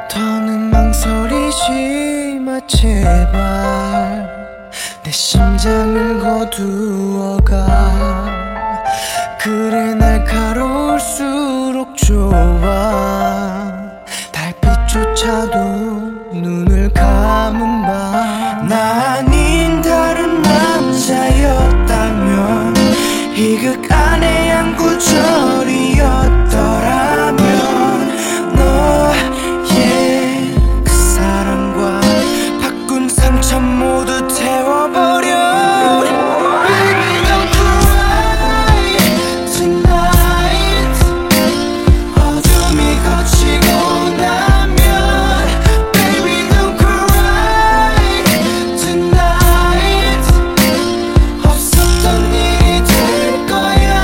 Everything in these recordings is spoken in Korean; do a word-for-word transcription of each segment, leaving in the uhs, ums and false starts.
더는 망설이지 마 제발 내 심장을 거두어가 그래 날카로울수록 좋아 달빛조차도 눈을 감은 밤 나 아닌 다른 남자였다면 희극 안에 한 구절이었더라면 너의 그 사랑과 바꾼 상처 모두 태워버려 Baby don't cry tonight 어둠이 거치고 나면 Baby don't cry tonight 없었던 일이 될 거야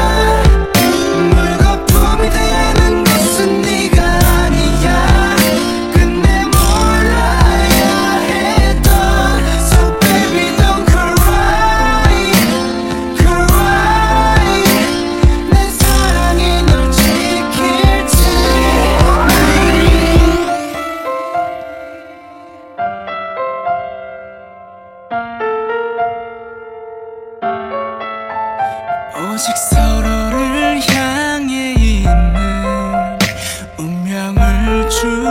물거품이 되는 것은 네가 아니야 근데 몰라야 했던 So baby don't cry cry 내 사랑이 널 지킬지 오직 서로를 향해 있는 운명을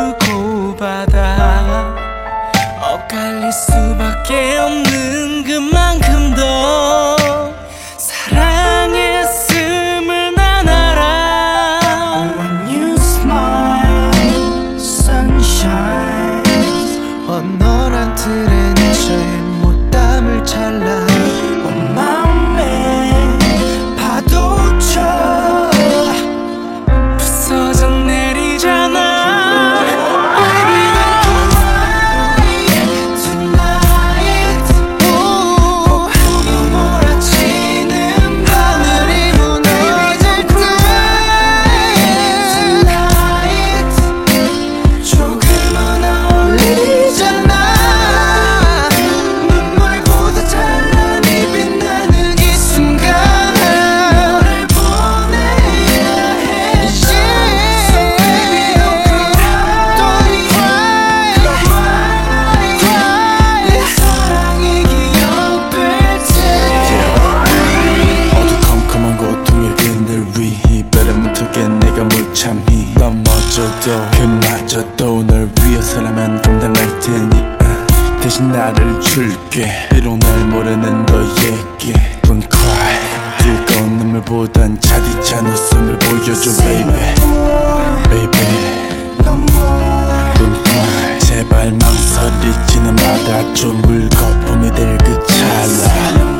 주고받아 엇갈릴 수밖에 없는 그만큼 더 사랑했음을 난 알아 When you smile, sunshine 원활한 틀에 내셔의 못담을 찰나 온 마음에 파도쳐 부서져 내리잖아 Baby don't cry tonight 폭풍이 몰아치는 하늘이 무너질 tonight 조금은 어울리잖아 눈물보다 찬란히 빛나는 이 순간 너를 보내야 해 So baby don't cry 내 사랑이 기억될지 어두컴컴한 고통의 그늘 위 바람은 턱에 내가 무참히 넘어져도 그마저도 널 위해서라면 감당할 테니 uh, 대신 나를 줄게 비록 날 모르는 너에게 Don't cry 뜨거운 눈물보단 차디찬 웃음을 보여줘 baby baby Don't cry 제발 망설이지는 말아줘 물거품이 될 그 찰나